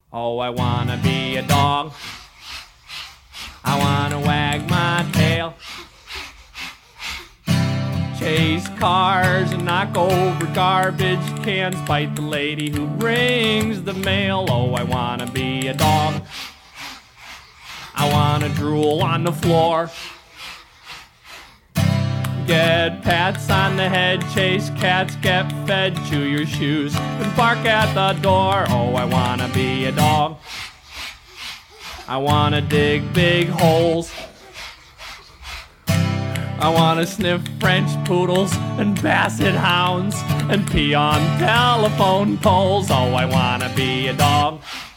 Oh, I wanna be a dog. I wanna wag my tail, chase cars and knock over garbage cans, bite the lady who brings the mail. Oh, I wanna be a dog. I wanna drool on the floor, get pats on the head, chase cats, get fed, chew your shoes, and bark at the door. Oh, I wanna be a dog. I wanna dig big holes, I wanna sniff French poodles and basset hounds and pee on telephone poles. Oh, I wanna be a dog.